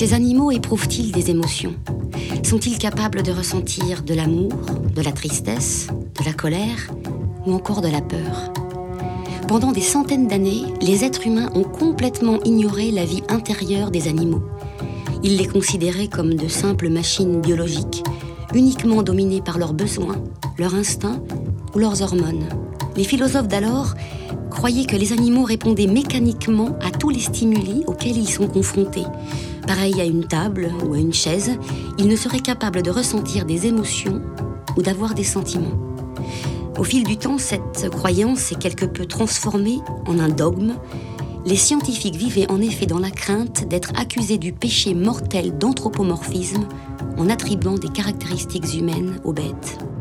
Ces animaux éprouvent-ils des émotions ? Sont-ils capables de ressentir de l'amour, de la tristesse, de la colère ou encore de la peur ? Pendant des centaines d'années, les êtres humains ont complètement ignoré la vie intérieure des animaux. Ils les considéraient comme de simples machines biologiques, uniquement dominées par leurs besoins, leurs instincts ou leurs hormones. Les philosophes d'alors croyaient que les animaux répondaient mécaniquement à tous les stimuli auxquels ils sont confrontés. Pareil à une table ou à une chaise, ils ne seraient capables de ressentir des émotions ou d'avoir des sentiments. Au fil du temps, cette croyance s'est quelque peu transformée en un dogme. Les scientifiques vivaient en effet dans la crainte d'être accusés du péché mortel d'anthropomorphisme en attribuant des caractéristiques humaines aux bêtes.